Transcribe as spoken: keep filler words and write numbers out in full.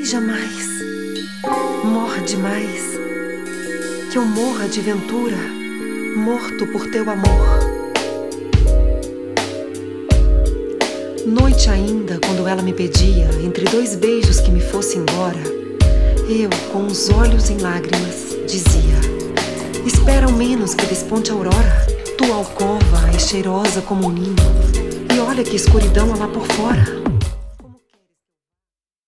beija mais, morde mais, que eu morra de ventura, morto por teu amor. Noite ainda, quando ela me pedia, entre dois beijos que me fosse embora, eu, com os olhos em lágrimas, dizia: espera ao menos que desponte a aurora. Tua alcova é cheirosa como um ninho, e olha que escuridão há lá por fora.